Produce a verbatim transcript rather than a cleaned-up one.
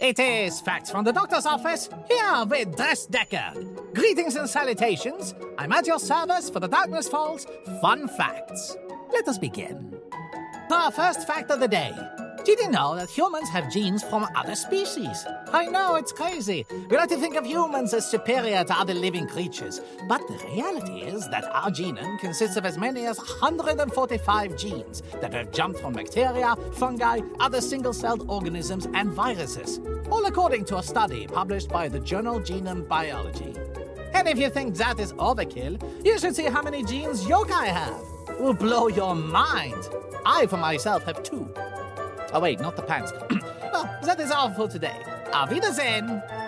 It is Facts from the Doctor's Office, here with Dress Deckard. Greetings and salutations. I'm at your service for the Darkness Falls Fun Facts. Let us begin. Our first fact of the day. Did you know that humans have genes from other species? I know, it's crazy. We like to think of humans as superior to other living creatures. But the reality is that our genome consists of as many as one hundred forty-five genes that have jumped from bacteria, fungi, other single-celled organisms, and viruses. All according to a study published by the journal Genome Biology. And if you think that is overkill, you should see how many genes yokai have. It will blow your mind. I, for myself, have two. Oh, wait, not the pants. Well, that is all for today. Auf Wiedersehen!